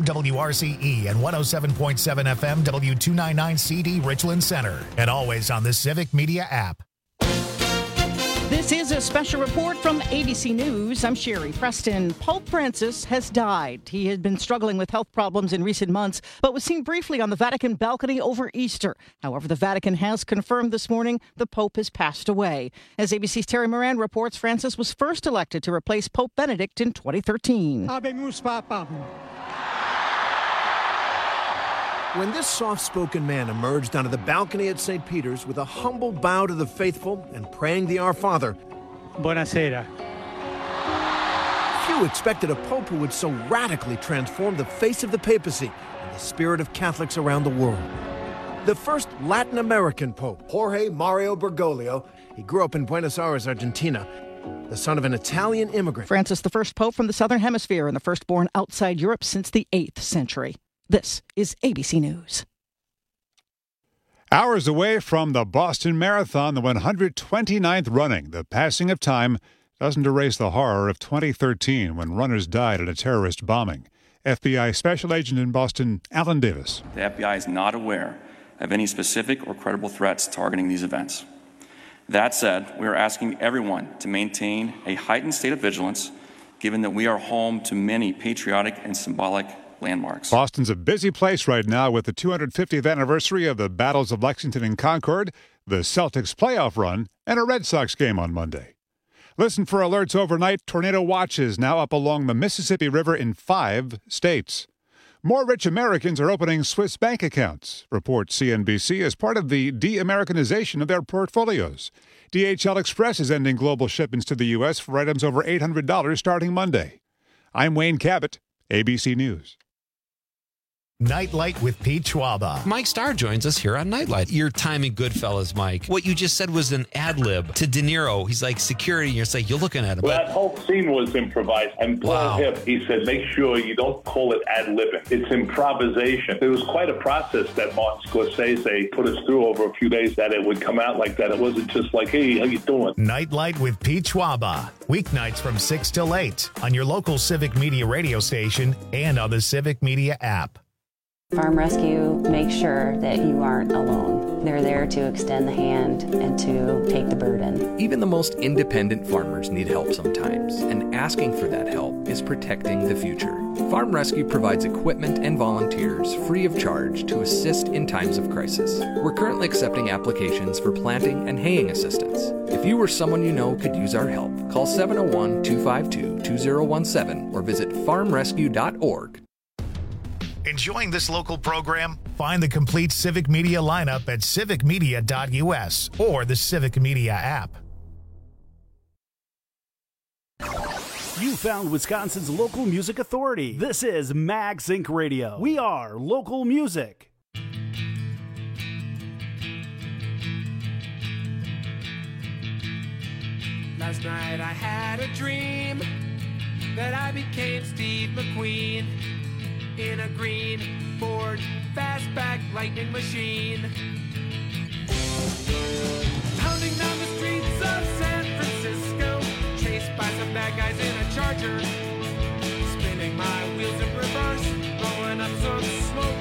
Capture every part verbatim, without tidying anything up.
W R C E and one oh seven point seven F M W two ninety-nine C D Richland Center. And always on the Civic Media app. This is a special report from A B C News. I'm Sherry Preston. Pope Francis has died. He had been struggling with health problems in recent months, but was seen briefly on the Vatican balcony over Easter. However, the Vatican has confirmed this morning the Pope has passed away. As A B C's Terry Moran reports, Francis was first elected to replace Pope Benedict in twenty thirteen. Habemus Papam. When this soft-spoken man emerged onto the balcony at Saint Peter's with a humble bow to the faithful and praying the Our Father, Buonasera. Few expected a pope who would so radically transform the face of the papacy and the spirit of Catholics around the world. The first Latin American pope, Jorge Mario Bergoglio, he grew up in Buenos Aires, Argentina, the son of an Italian immigrant. Francis, the first pope from the Southern Hemisphere and the first born outside Europe since the eighth century. This is A B C News. Hours away from the Boston Marathon, the one hundred twenty-ninth running, the passing of time doesn't erase the horror of twenty thirteen when runners died in a terrorist bombing. F B I Special Agent in Boston, Alan Davis. The F B I is not aware of any specific or credible threats targeting these events. That said, we are asking everyone to maintain a heightened state of vigilance, given that we are home to many patriotic and symbolic landmarks. Boston's a busy place right now with the two hundred fiftieth anniversary of the battles of Lexington and Concord, the Celtics playoff run, and a Red Sox game on Monday. Listen for alerts overnight. Tornado watches now up along the Mississippi River in five states. More rich Americans are opening Swiss bank accounts, reports C N B C, as part of the de-Americanization of their portfolios. D H L Express is ending global shipments to the U S for items over eight hundred dollars starting Monday. I'm Wayne Cabot, A B C News. Nightlight with Pete Schwaba. Mike Starr joins us here on Nightlight. Your time in Goodfellas, Mike. What you just said was an ad lib to De Niro. He's like security, and you're like, you're looking at him. Well, that whole scene was improvised. And Paul Wow. Hip, he said, make sure you don't call it ad libbing. It's improvisation. It was quite a process that Martin Scorsese put us through over a few days, that it would come out like that. It wasn't just like, hey, how you doing? Nightlight with Pete Schwaba. Weeknights from six till eight on your local Civic Media radio station and on the Civic Media app. Farm Rescue makes sure that you aren't alone. They're there to extend the hand and to take the burden. Even the most independent farmers need help sometimes, and asking for that help is protecting the future. Farm Rescue provides equipment and volunteers free of charge to assist in times of crisis. We're currently accepting applications for planting and haying assistance. If you or someone you know could use our help, call seven oh one, two five two, two oh one seven or visit farm rescue dot org. Enjoying this local program? Find the complete Civic Media lineup at civic media dot U S or the Civic Media app. You found Wisconsin's local music authority. This is Mag Sync Radio. We are local music. Last night I had a dream that I became Steve McQueen in a green Ford fastback lightning machine, pounding down the streets of San Francisco, chased by some bad guys in a Charger, spinning my wheels in reverse, blowing up some smoke.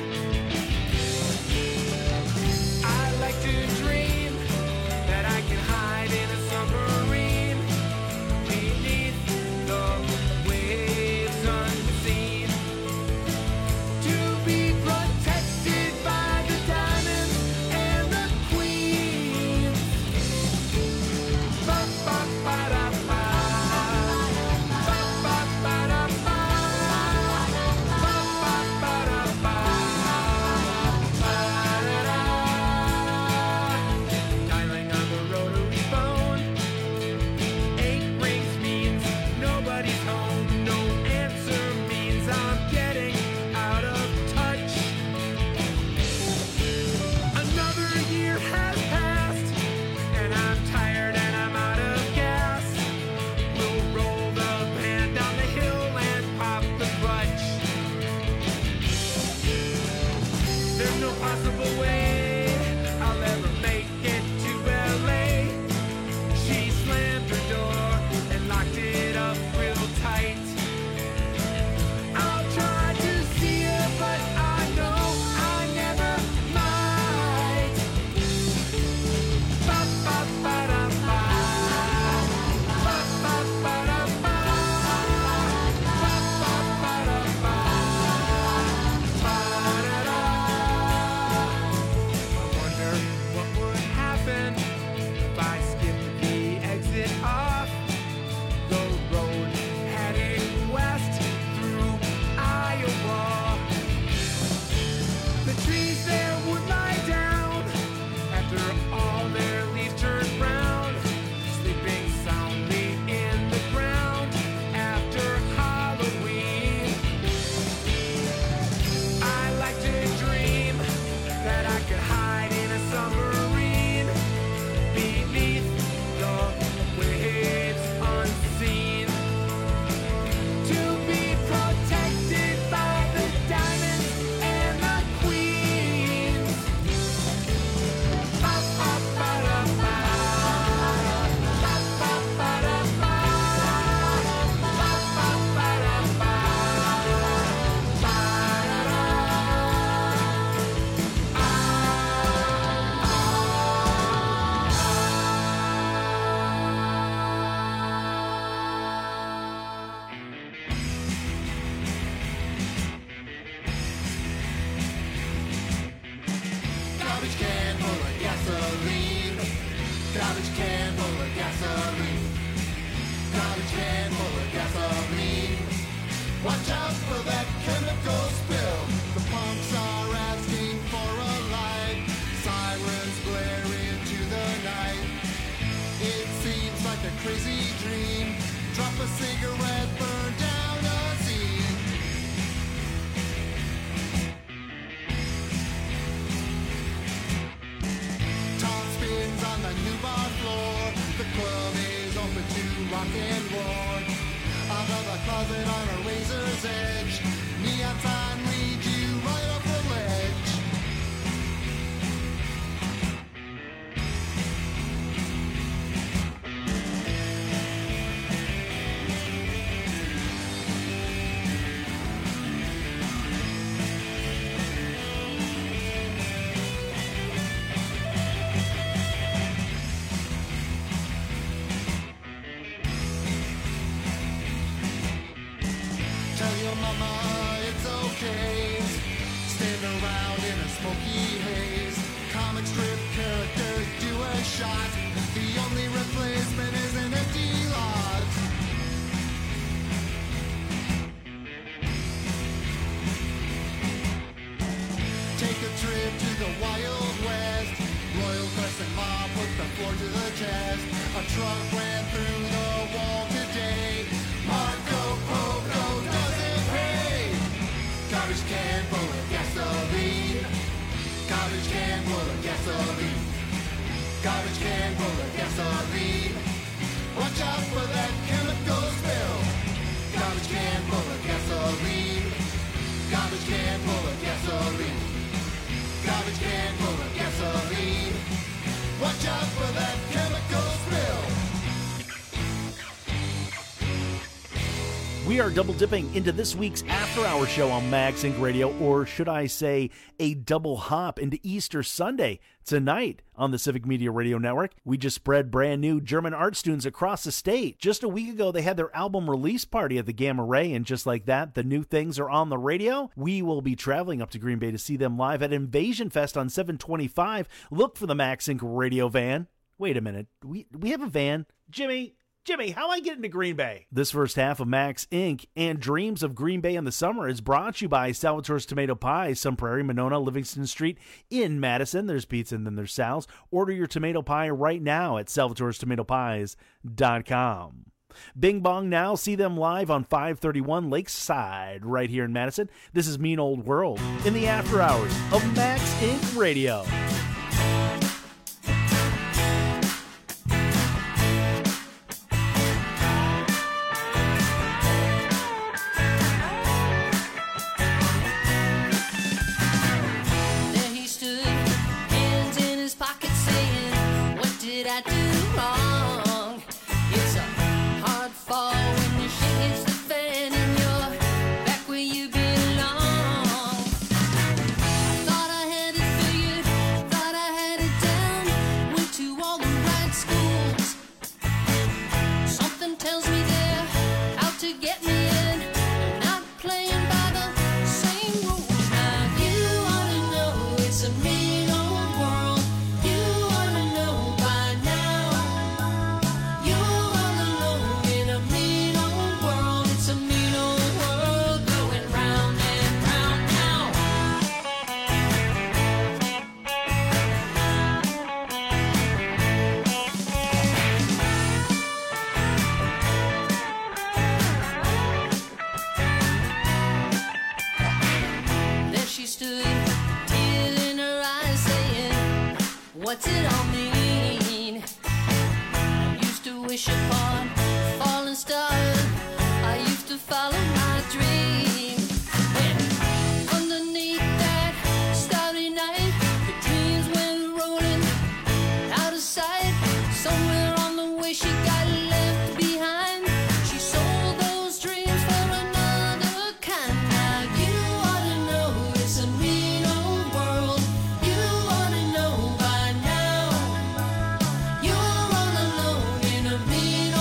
I like to dream that I can hide in a submarine beneath the waves unseen, to be protected by the diamonds and the queens. Ba ba ba da ba, ba ba ba da ba, ba ba ba da ba, ba da da. Dialing on the rotary phone, eight rings means nobody's home. No answer means I'm getting out of touch. Another year has passed, and I'm tired and I'm out of gas. We'll roll the band down the hill and pop the clutch. There's no possible way I'll ever make it to L A. She slammed her door and locked it up real tight. I'll try to buzzing on a razor's edge. Neon sign leads you right off the ledge. Tell your mama it's okay. Stand around in a smoky haze. Comic strip characters do a shot. The only replacement is an empty lot. Take a trip to the Wild West. Royal Crescent Mob put the floor to the chest. A truck ran through the wall today. Marco Poco doesn't pay. Garbage can full of gasoline. Garbage can full of gasoline. Garbage can full of gasoline. Watch out for that chemical spill. Garbage can full of gasoline. Garbage can full of gasoline. Garbage can full of gasoline. Watch out for that chemical spill. We are double dipping into this week's After Hour show on MagSync Radio, or should I say a double hop into Easter Sunday tonight on the Civic Media Radio Network. We just spread brand new German art students across the state. Just a week ago, they had their album release party at the Gamma Ray, and just like that, the new things are on the radio. We will be traveling up to Green Bay to see them live at Invasion Fest on seven twenty-five. Look for the MagSync Radio van. Wait a minute, we we have a van? Jimmy, Jimmy, how am I getting to Green Bay? This first half of Max Incorporated and Dreams of Green Bay in the Summer is brought to you by Salvatore's Tomato Pie, Sun Prairie, Monona, Livingston Street in Madison. There's pizza and then there's Sal's. Order your tomato pie right now at salvatores tomato pies dot com. Bing Bong Now, see them live on five thirty-one Lakeside right here in Madison. This is Mean Old World in the after hours of Max Incorporated Radio. What's it all mean? I used to wish upon a falling star. I used to follow my dream. When underneath that starry night, the dreams went rolling out of sight. Somewhere on the way she got left behind. She sold those dreams for another kind. Now you ought to know it's a mean old world. You ought to know by now. You're all alone in a mean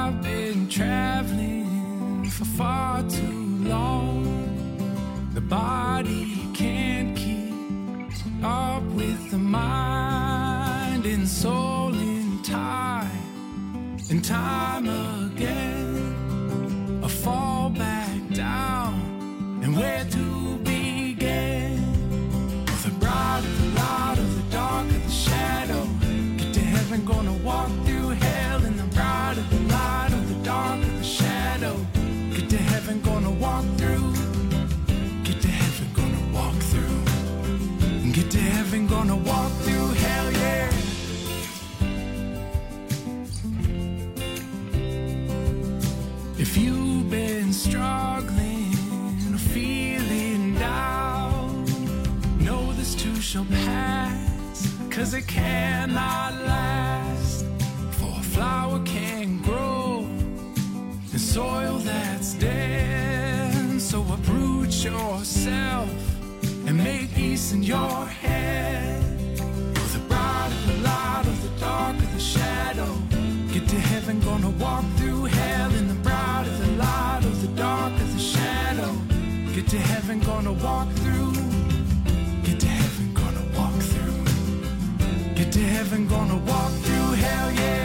I've been traveling for far too long. The body can't keep up with the mind and soul in time and time again. I fall back down, and where to begin? With the bright of the light of the dark of the shadow, get to heaven, gonna walk through hell. In the bright of the light of the dark of the shadow, get to heaven, gonna walk through. Get to heaven, gonna walk through. Get to heaven, gonna walk through hell, yeah. If you've been struggling or feeling down, know this too shall pass, cause it cannot last. For a flower can't grow in soil that's dead. So uproot yourself and make peace in your head. With the bright of the light of the dark of the shadow, get to heaven, gonna walk through hell. In the bright of the light of the dark of the shadow, get to heaven, gonna walk through. Get to heaven, gonna walk through. Get to heaven, gonna walk through hell, yeah.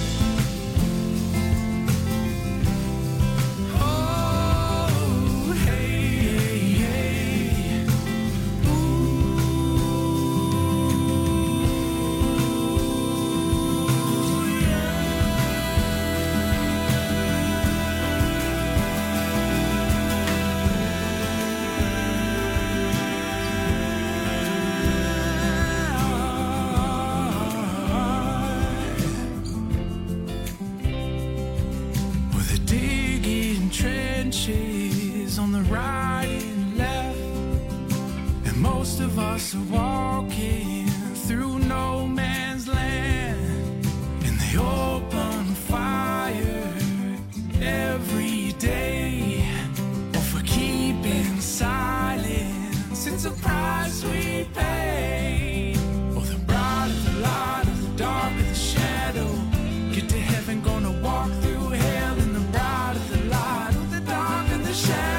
On the right and left, and most of us are walking through no man's land. And they open fire every day, or for keeping silence, it's a price we pay. Or the bright of the light of the dark of the shadow, get to heaven, gonna walk through hell. In the bright of the light of the dark of the shadow,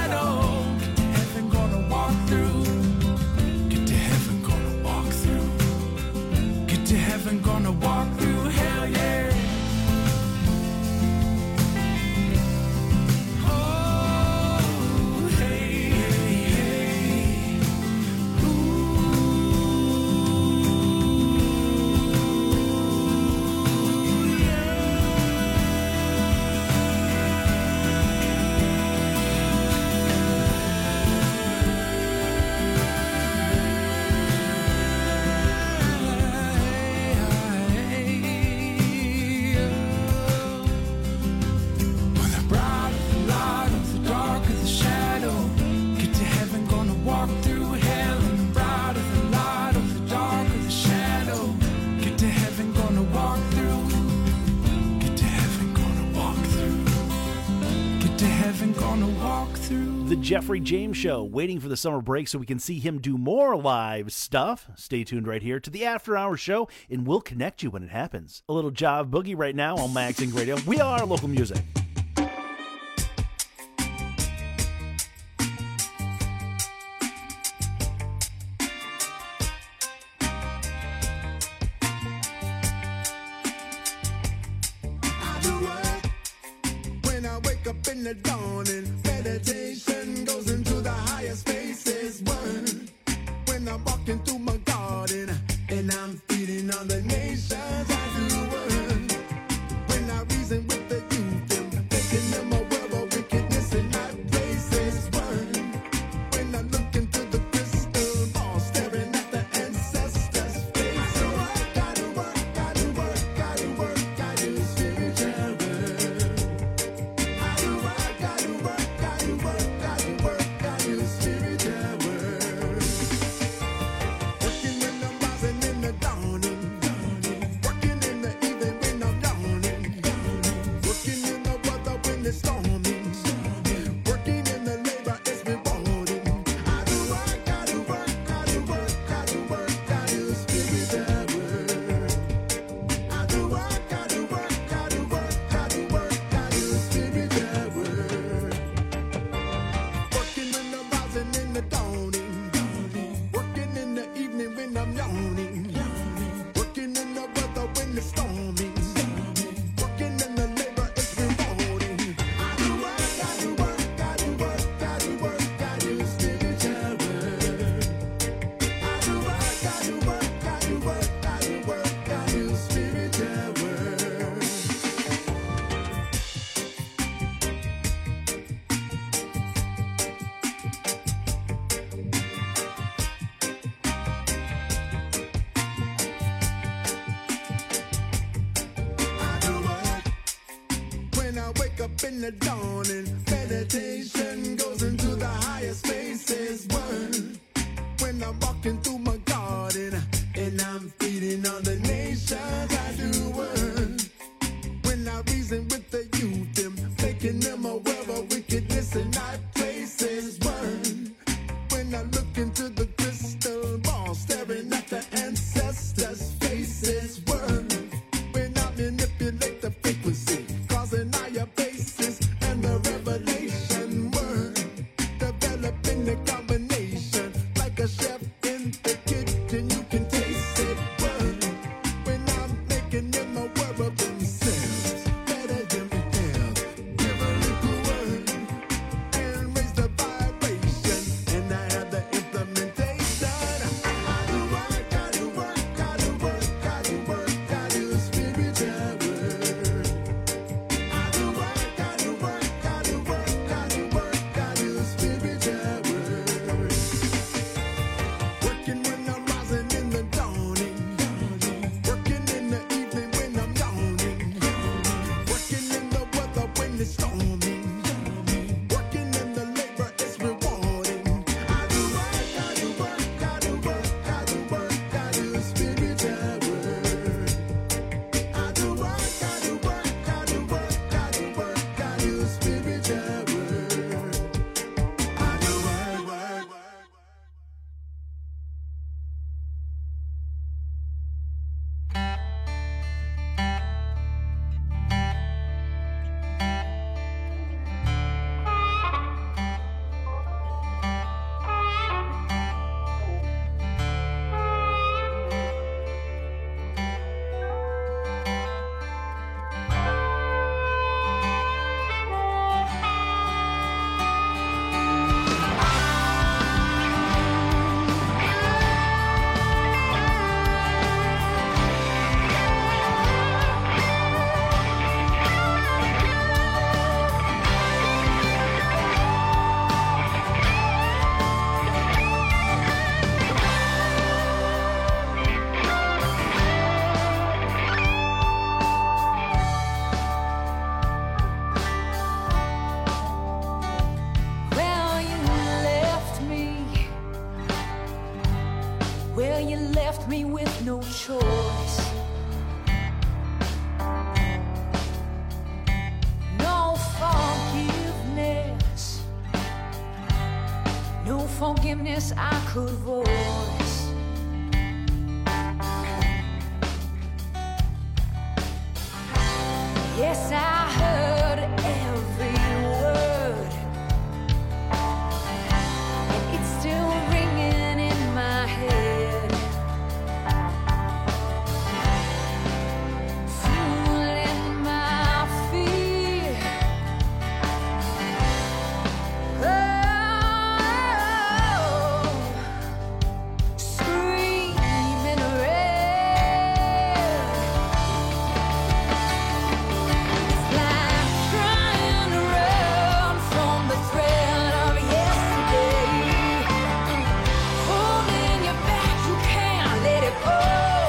gonna walk through hell, yeah. Oh, hey, hey, hey. Ooh, The Jeffrey James Show, waiting for the summer break so we can see him do more live stuff. Stay tuned right here to the After Hours Show, and we'll connect you when it happens. A little Jive Boogie right now on Magazine Radio. We are local music. In the dawning, meditation goes into the higher spaces. One, when I'm walking through my garden and I'm feeding on the nations, I do one. When I reason with the youth, I'm thinking them a world of wickedness in high places. One, when I look into the crystal ball, staring at the ancestors' face. So I gotta work, gotta work, gotta work, gotta do spiritual work. Working in the up in the dawning. Meditation goes into the higher spaces. Word. When I'm walking through my garden and I'm feeding on the nations, I do word. When I reason with the youth, them making them aware of wickedness in high places. Word. When I look into the crystal ball, staring at the ancestors' faces. Word. When I manipulate the frequency, causing higher bases and the revelation. Word. Developing the combination like a chef in the kitchen, you can taste it. Word. When I'm making them aware of themselves, better than themselves. Give a little word and raise the vibration, and I have the implementation. I do work, I do work, I do work, I do work, I do spiritual word. I do work, I do work, I do work, I do work, I do spiritual word. Working when I'm rising in the dawning, working in the evening when I'm yawning, working in the weather when it's storming, working in the labor is rewarding. I do work, I do work, I do work, I do work, I do spiritual word. I do work, I do work, I do work, I do work, I do spiritual word. I do work, work, work. Well, you left me. Well, you left me with no choice. No forgiveness. No forgiveness I could voice. Yes, I heard every word. And it's still ringing in my head. Fueling my fear. Oh, screaming red. It's like trying to run from the threat of yesterday. Holding you back, you can't let it go.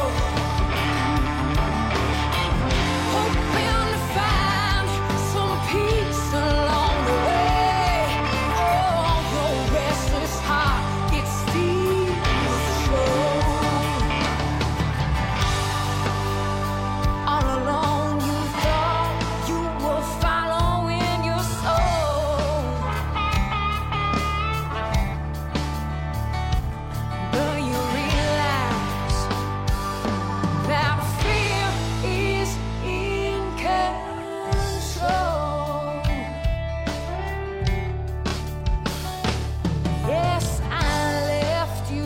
Hoping to find some peace along the way. Oh, your restless heart gets steals show. All along you thought you were following your soul. But you realize that fear is in control. Yes, I left you.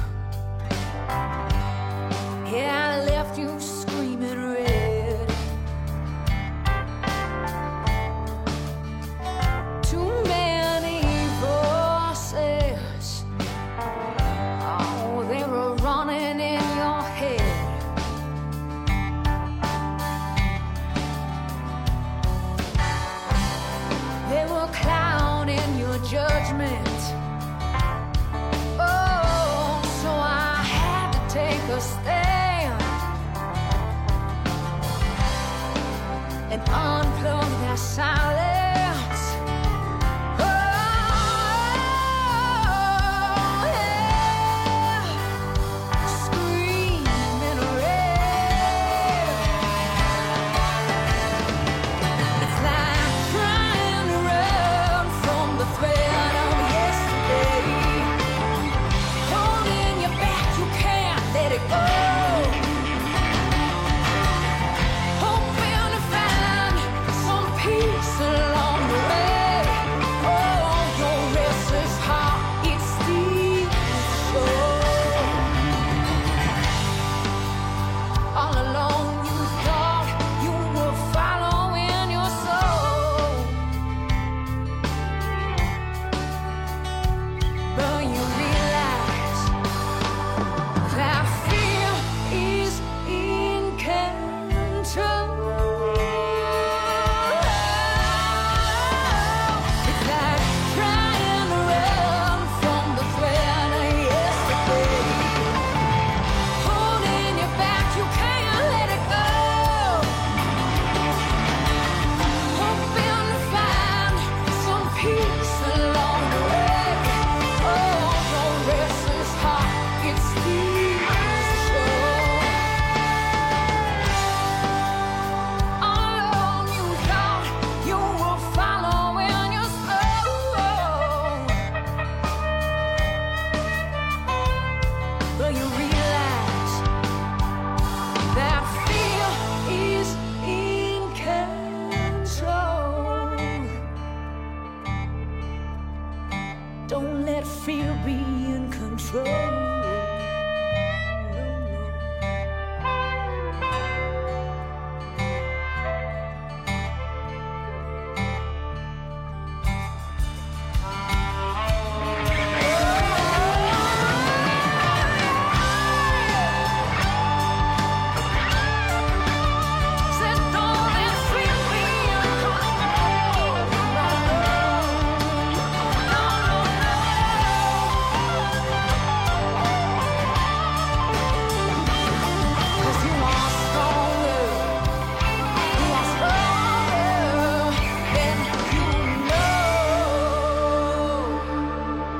Yeah, I left you screaming red. Too many voices. Oh, they were running in your head. They were clouding your judgment. Oh, so I had to take a stand and unplug that silence.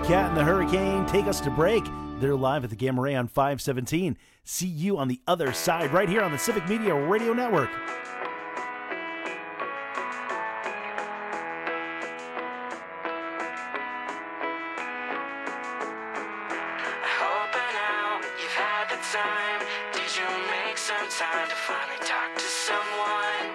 Cat and the Hurricane take us to break. They're live at the Gamma Ray on five seventeen. See you on the other side right here on the Civic Media Radio Network. Time to finally talk to someone.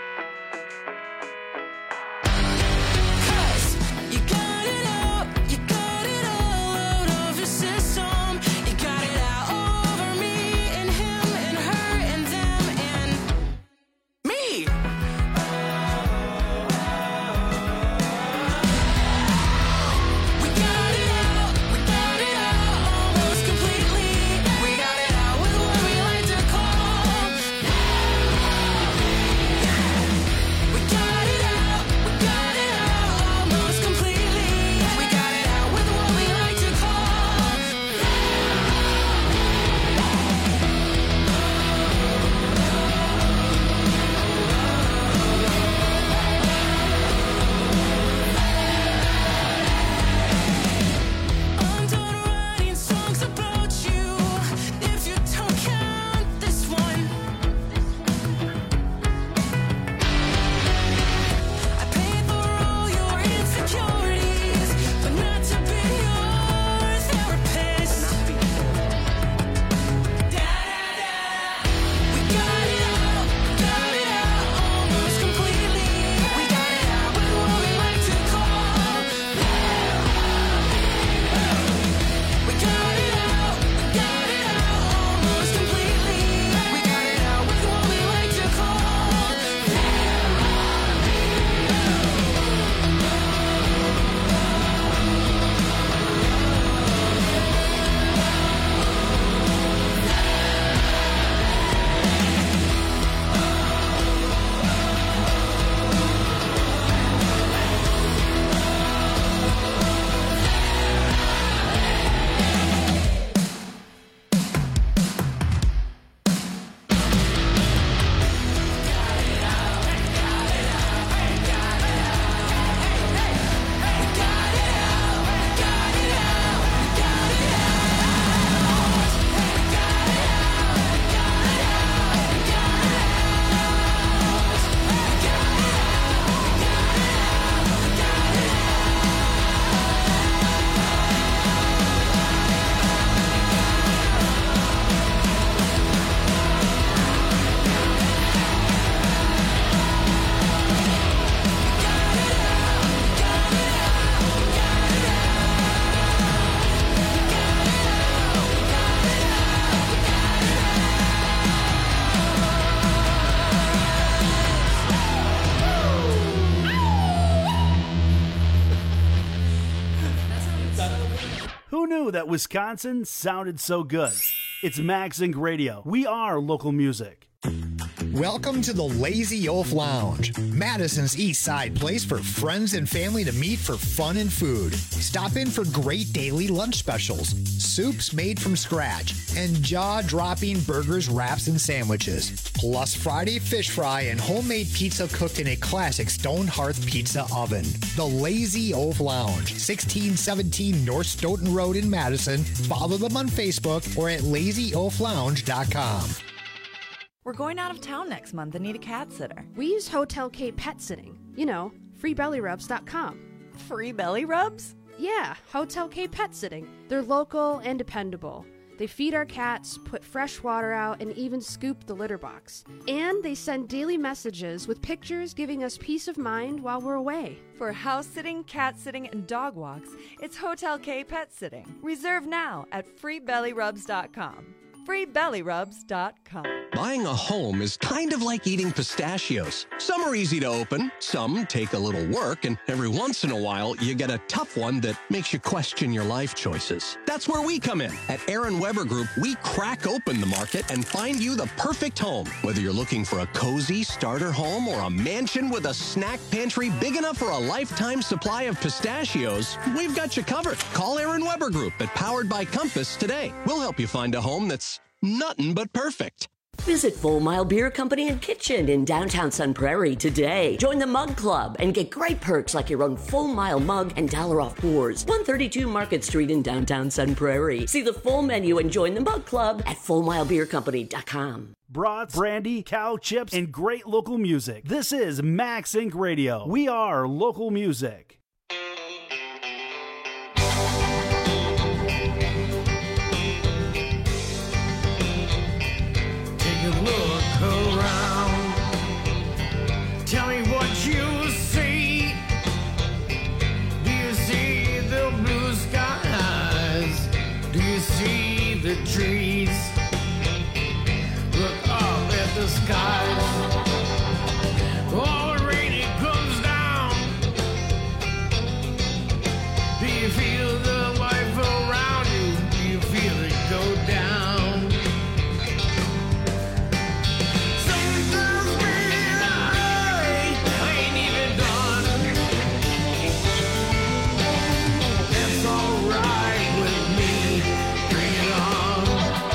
Cause you got it out, you got it all out of your system. You got it out over me and him and her and them and me. We got it out, we got it out almost completely. We got it out with what we like to call. Who knew that Wisconsin sounded so good? It's MagZinc Radio. We are local music. Welcome to the Lazy Oaf Lounge, Madison's East Side place for friends and family to meet for fun and food. Stop in for great daily lunch specials, soups made from scratch, and jaw-dropping burgers, wraps, and sandwiches. Plus Friday fish fry and homemade pizza cooked in a classic stone hearth pizza oven. The Lazy Oaf Lounge, sixteen seventeen North Stoughton Road in Madison. Follow them on Facebook or at lazy oaf lounge dot com. We're going out of town next month and need a cat sitter. We use Hotel K Pet Sitting. You know, free belly rubs dot com. Free belly rubs? Yeah, Hotel K Pet Sitting. They're local and dependable. They feed our cats, put fresh water out, and even scoop the litter box. And they send daily messages with pictures giving us peace of mind while we're away. For house sitting, cat sitting, and dog walks, it's Hotel K Pet Sitting. Reserve now at free belly rubs dot com. free belly rubs dot com. Buying a home is kind of like eating pistachios. Some are easy to open, some take a little work, and every once in a while you get a tough one that makes you question your life choices. That's where we come in. At Aaron Weber Group, we crack open the market and find you the perfect home. Whether you're looking for a cozy starter home or a mansion with a snack pantry big enough for a lifetime supply of pistachios, we've got you covered. Call Aaron Weber Group at Powered by Compass today. We'll help you find a home that's nothing but perfect. Visit Full Mile Beer Company and Kitchen in downtown Sun Prairie today. Join the Mug Club and get great perks like your own Full Mile mug and dollar off pours. one thirty-two Market Street in downtown Sun Prairie. See the full menu and join the Mug Club at full mile beer company dot com. Brats, brandy, cow chips, and great local music. This is Max Inc Radio. We are local music. Look around. Tell me what you see. Do you see the blue skies? Do you see the trees? Look up at the skies. All the rain it comes down. Do you feel the life around you? Do you feel it go down? Alright with me, bring it on.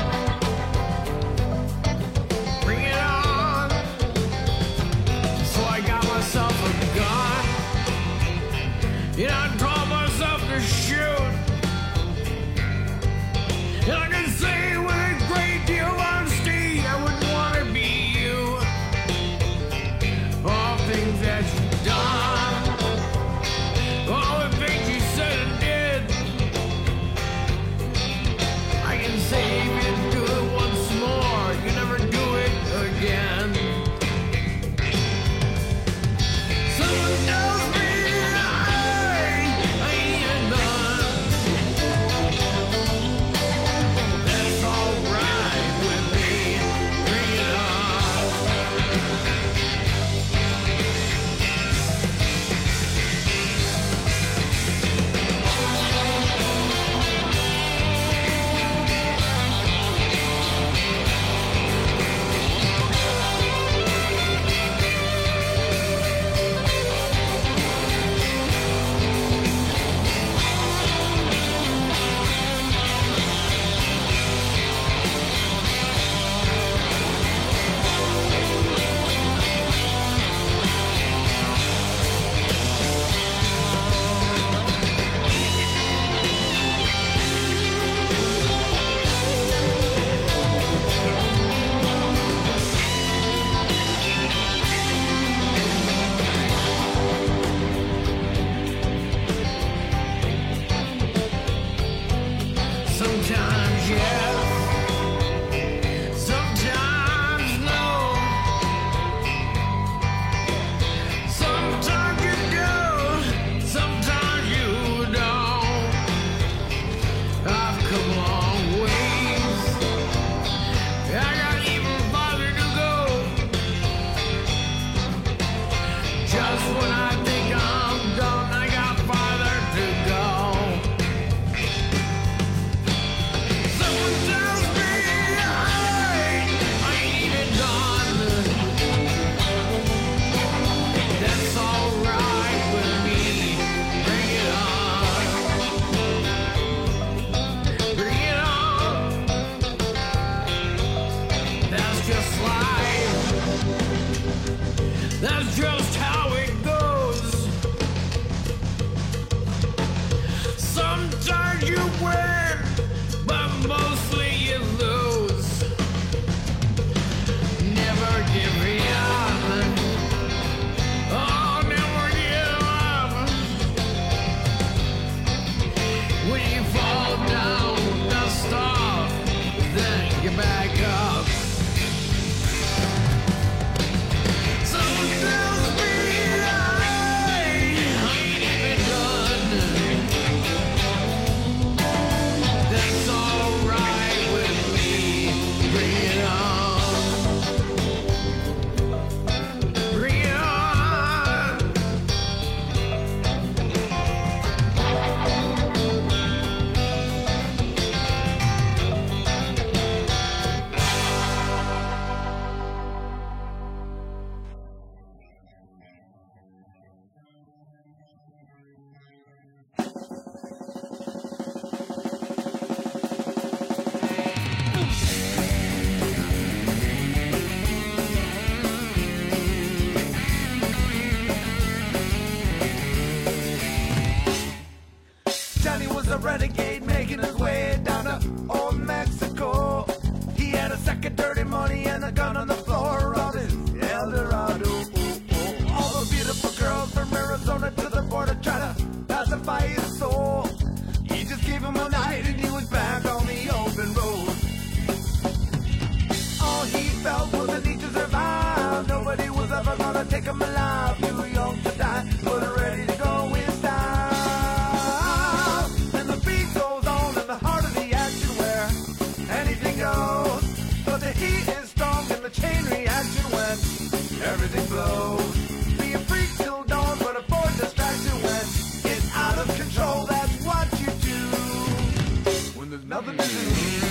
everything blows. Be a freak till dawn, but avoid distraction when it's out of control. That's what you do when there's nothing to do.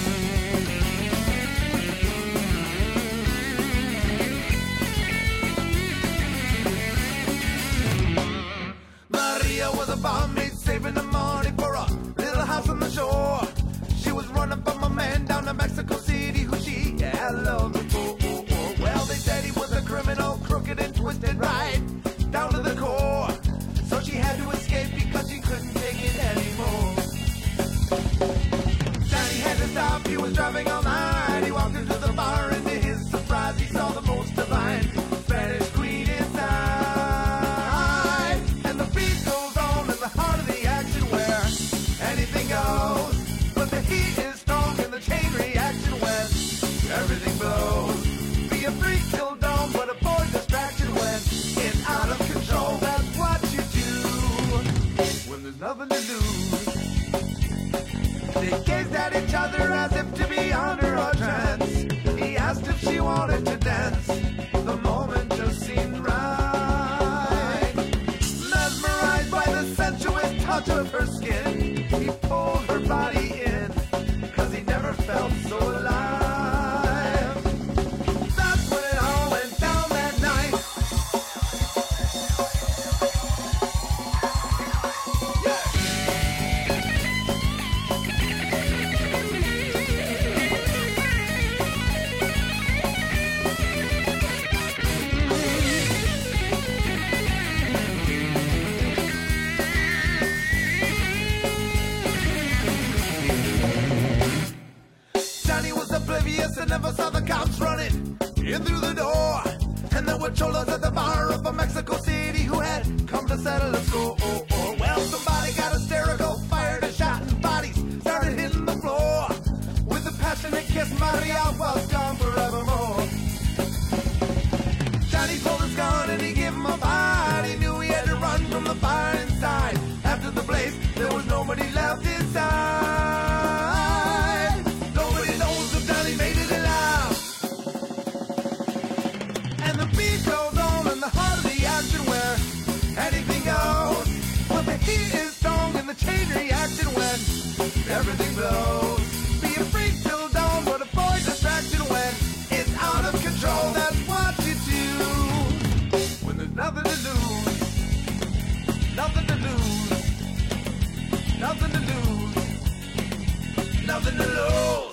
Maria was a barmaid saving the money for a little house on the shore. She was running from a man down to Mexico City who she had loved before. Well, they said he was a criminal, crooked and twisted right down to the core. So she had to escape because she couldn't take it anymore. Danny had to stop, he was driving all night. He walked into the bar and to his surprise he saw the most divine Spanish queen inside. And the beat goes on in the heart of the action where anything goes. But the heat is strong and the chain reaction when everything blows. Be a freak till dawn, but avoid distraction when it's out of control. That's what you do when there's nothing to lose. They gazed at each other as if to be under a trance. He asked if she wanted to dance. The moment just seemed right. Mesmerized by the sensuous touch of her skin, he pulled her body in, cause he never felt so alive. That's when it all went down that night. Johnny was oblivious and never saw the cops running in through the door. And there were cholos at the bar of a Mexico City who had come to settle a score. Well, somebody got hysterical, fired a shot, and bodies started hitting the floor. With a passionate kiss, Maria was gone forevermore. Johnny pulled his gun and he gave him a bite. He knew he had to run from the fire inside. After the blaze, there was nobody left inside. Nobody knows if Johnny made it alive. And the beat goes on in the heart of the action where anything goes. But the heat is strong and the chain reaction when everything blows. Be a freak till dawn, but avoid distraction when it's out of control. That's what you do when there's nothing to lose. Nothing to lose. Nothing to lose. Nothing to lose.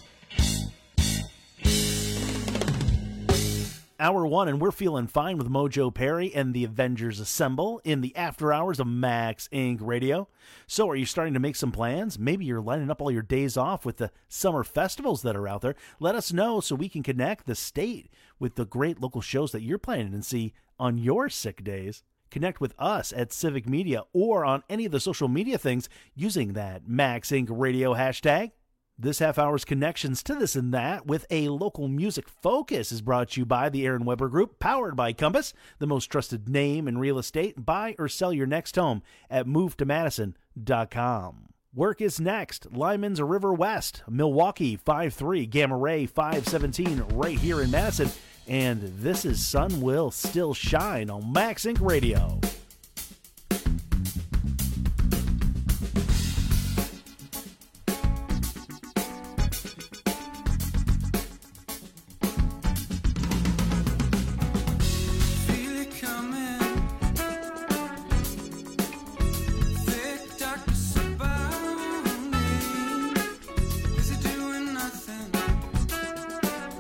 Hour one, and we're feeling fine with Mojo Perry and the Avengers Assemble in the after hours of Max Incorporated. Radio. So are you starting to make some plans? Maybe you're lining up all your days off with the summer festivals that are out there. Let us know so we can connect the state with the great local shows that you're planning and see on your sick days. Connect with us at Civic Media or on any of the social media things using that Max Incorporated. Radio hashtag. This half hour's connections to this and that with a local music focus is brought to you by the Aaron Weber Group, powered by Compass, the most trusted name in real estate. Buy or sell your next home at move to madison dot com. Work is next. Lyman's River West, Milwaukee five three, Gamma Ray five seventeen right here in Madison. And this is Sun Will Still Shine on Max Incorporated. Radio.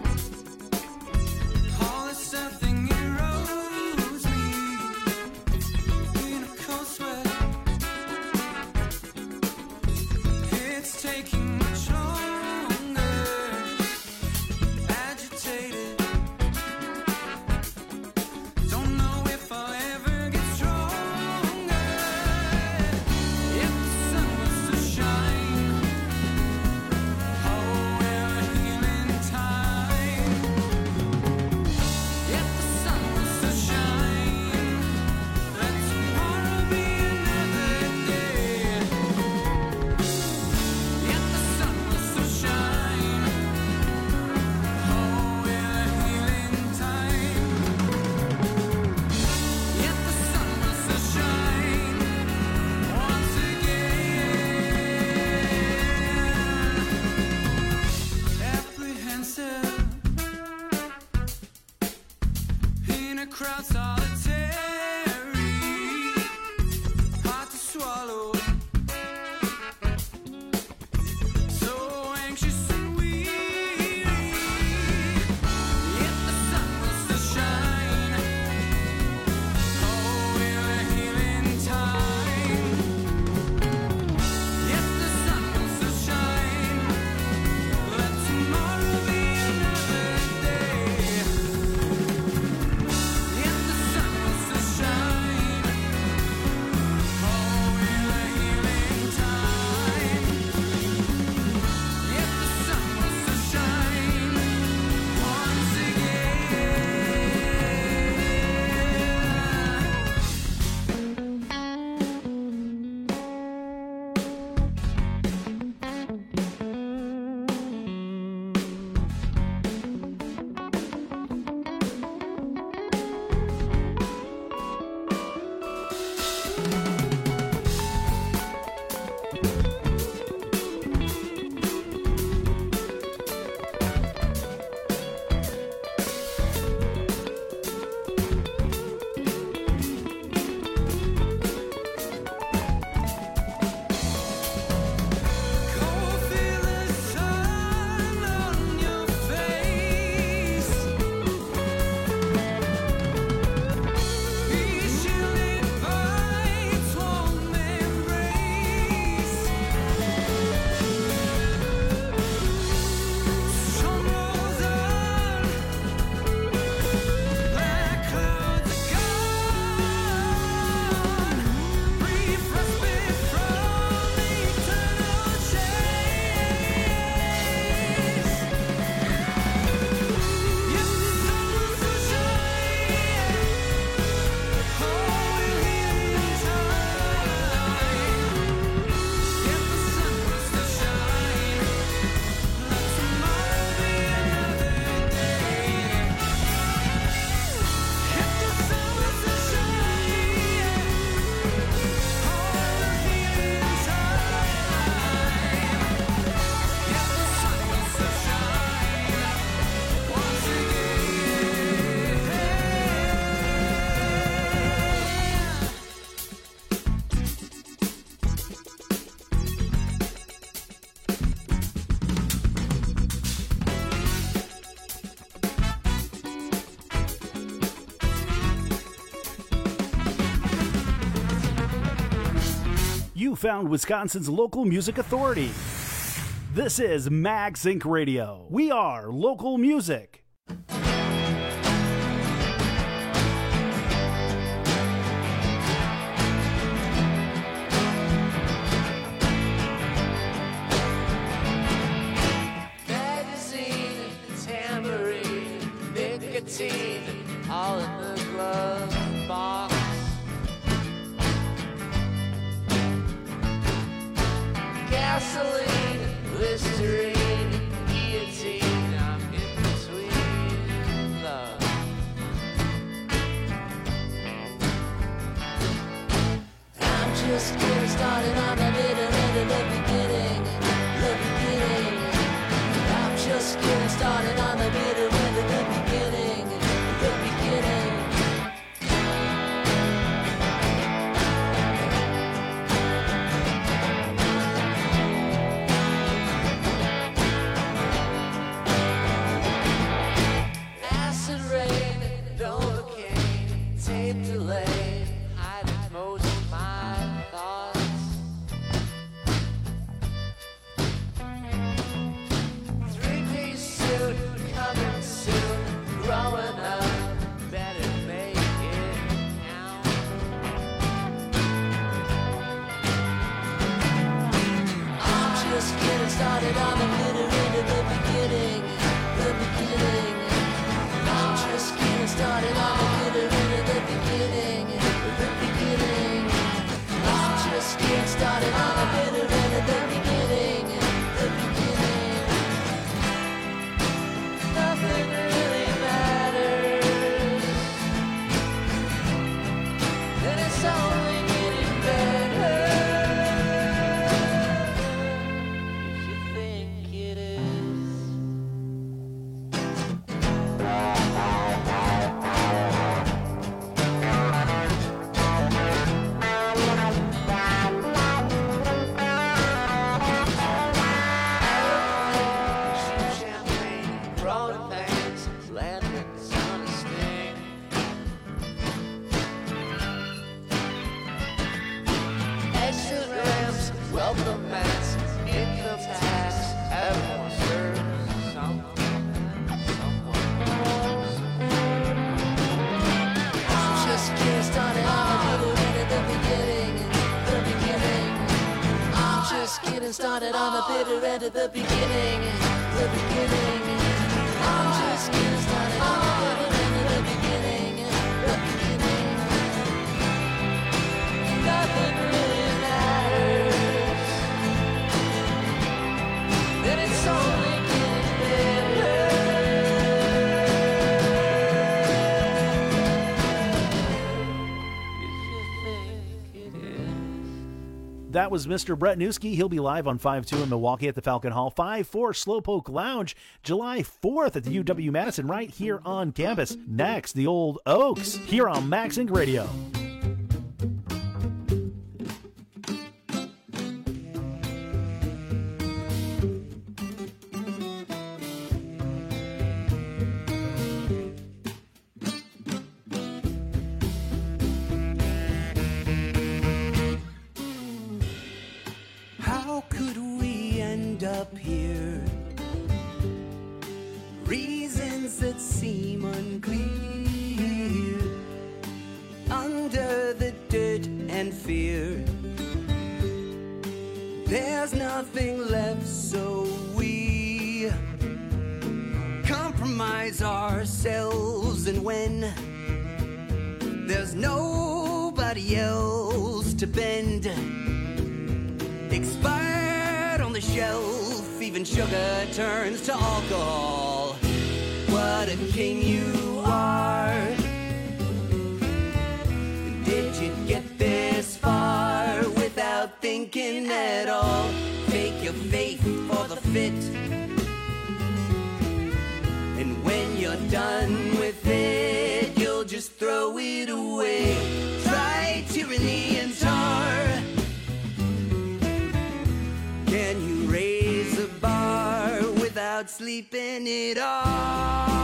All this stuff erodes me. a crowd solitary, hard to swallow. So anxious and weary, yet the sun will still shine. Oh, we're a healing time. Yet the sun will still shine. Let tomorrow be another day. Yet the sun will still shine. Oh, we're a healing time. Yet the sun will still shine once You found Wisconsin's local music authority. This is MagSync Radio. We are local music. Magazine, tambourine, nicotine, all in the glove box. Gasoline, Listerine, guillotine, I'm in between love. I'm just getting started on the middle end of the beginning, the beginning. I'm just getting started on the middle end of the beginning, the beginning. Acid rain, Novocaine, tape delay, hiding most of my thoughts. Three-piece suit, coming soon, growing up, better make it count. I'm just getting started on the bitter end of the beginning, the beginning. I'm just getting started on the bitter end of the beginning, the beginning. I'm just getting started on the bitter end of the beginning, the beginning. Nothing really matters, and it's only getting better. If you think it is. of the mask in the past. Everyone serves someone, someone. I'm just getting started on a little bit at the beginning, the beginning. I'm just getting started on the bitter end at the beginning, the beginning. I'm just getting started on the bitter end at the beginning, the beginning. Nothing really matters, and it's only getting better. That was Mister Brett Newski. He'll be live on five two in Milwaukee at the Falcon Hall. five four Slowpoke Lounge, July fourth at the U W-Madison right here on campus. Next, the Old Oaks here on Max Inc Radio. How could we end up here? Reasons that seem unclear. Under the dirt and fear, there's nothing left, so we compromise ourselves. And when there's nobody else to bend, expired on the shelf, even sugar turns to alcohol. What a king you are. Did you get this far without thinking at all? Take your faith for the fit, and when you're done with it, you'll just throw it away. Try tyranny and tar. Can you raise a bar without sleeping it off?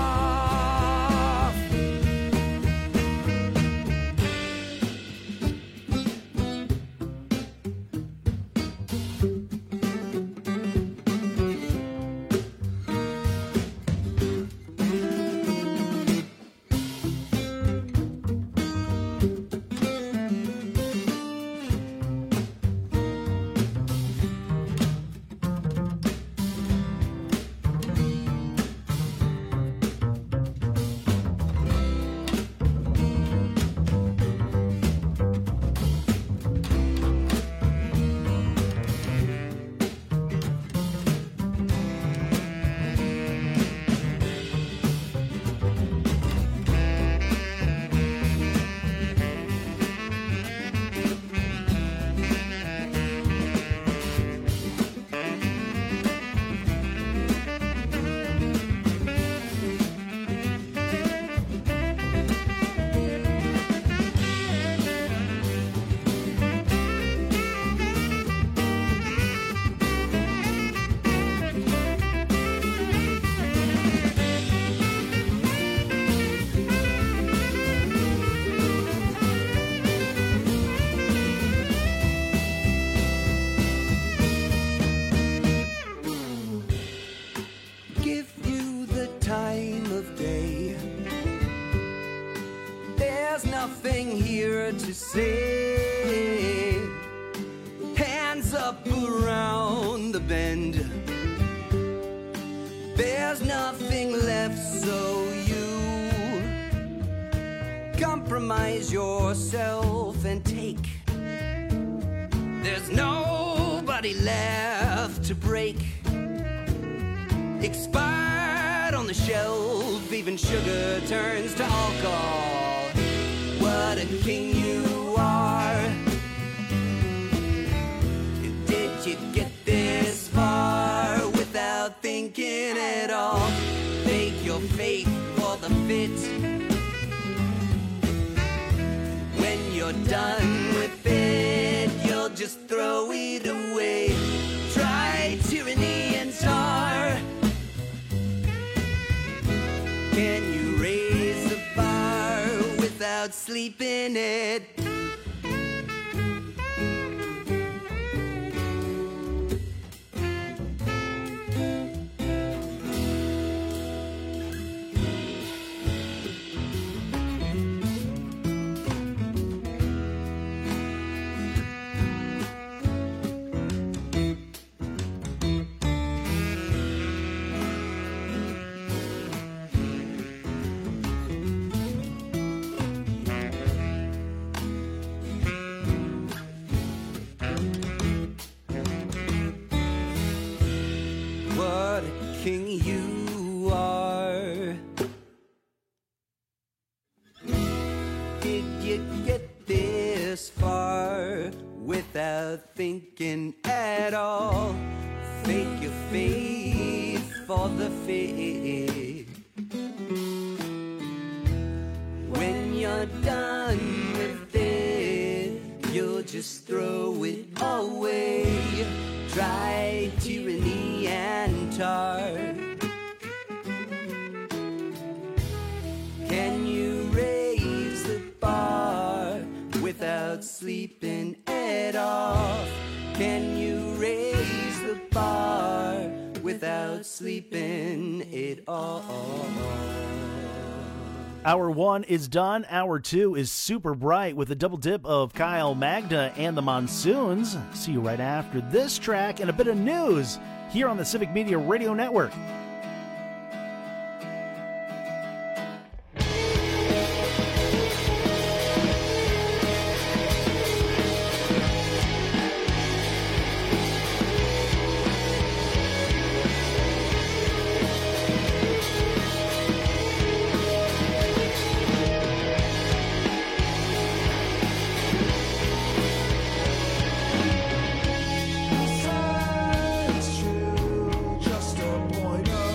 Give you the time of day, there's nothing here to say. Hands up around the bend, there's nothing left, so you compromise yourself and take. There's nobody left to break. Expired on the shelf, even sugar turns to alcohol. What a king you are. Did you get this far without thinking at all? Take your faith for the fit. When you're done with it, you'll just throw it away. Try tyranny and tar. Can you raise a bar without sleeping it? did you get this far without thinking at all? Fake your faith for the faith. When you're done with it, you'll just throw it away. Try tyranny and tar. Can you raise the bar without sleeping it off? Can you raise the bar without sleeping it off? Hour one is done. Hour two is super bright with a double dip of Kyle Magda and the Monsoons. See you right after this track and a bit of news here on the Civic Media Radio Network. Just a point of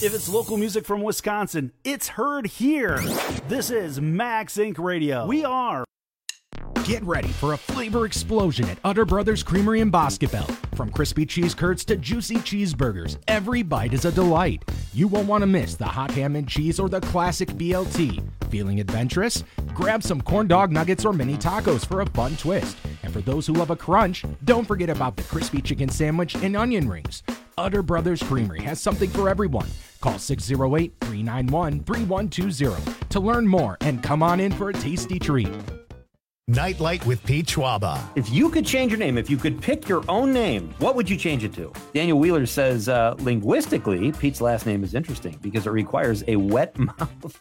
If it's local music from Wisconsin, it's heard here. This is Max Inc Radio. We are. Get ready for a flavor explosion at Utter Brothers Creamery in Boscobel. From crispy cheese curds to juicy cheeseburgers, every bite is a delight. You won't want to miss the hot ham and cheese or the classic B L T. Feeling adventurous? Grab some corn dog nuggets or mini tacos for a fun twist. And for those who love a crunch, don't forget about the crispy chicken sandwich and onion rings. Utter Brothers Creamery has something for everyone. Call six oh eight, three nine one, three one two zero to learn more and come on in for a tasty treat. Nightlight with Pete Schwaba. If you could change your name, if you could pick your own name, what would you change it to? Daniel Wheeler says, uh, linguistically, Pete's last name is interesting because it requires a wet mouth.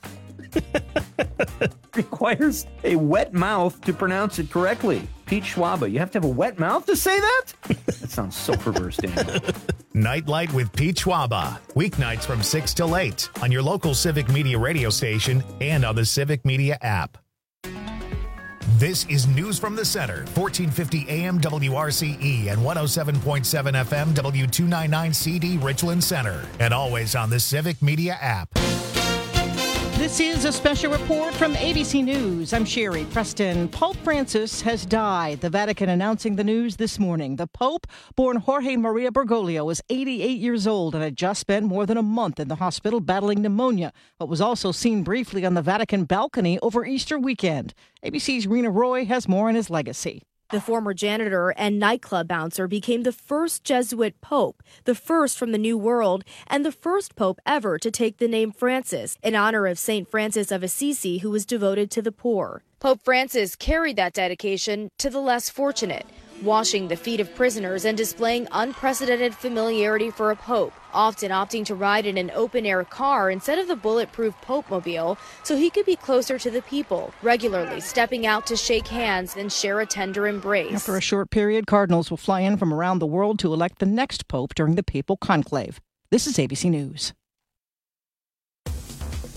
requires a wet mouth to pronounce it correctly. Pete Schwaba, you have to have a wet mouth to say that? That sounds so perverse, Daniel. Nightlight with Pete Schwaba. Weeknights from six till eight on your local Civic Media radio station and on the Civic Media app. This is News from the Center, fourteen fifty A M W R C E and one oh seven point seven F M W two ninety-nine C D Richland Center, and always on the Civic Media app. This is a special report from A B C News. I'm Sherry Preston. Pope Francis has died. The Vatican announcing the news this morning. The Pope, born Jorge Maria Bergoglio, was eighty-eight years old and had just spent more than a month in the hospital battling pneumonia, but was also seen briefly on the Vatican balcony over Easter weekend. A B C's Rena Roy has more on his legacy. The former janitor and nightclub bouncer became the first Jesuit pope, the first from the New World, and the first pope ever to take the name Francis, in honor of Saint Francis of Assisi, who was devoted to the poor. Pope Francis carried that dedication to the less fortunate, washing the feet of prisoners and displaying unprecedented familiarity for a pope, often opting to ride in an open-air car instead of the bulletproof Pope-mobile so he could be closer to the people, regularly stepping out to shake hands and share a tender embrace. After a short period, cardinals will fly in from around the world to elect the next pope during the papal conclave. This is A B C News.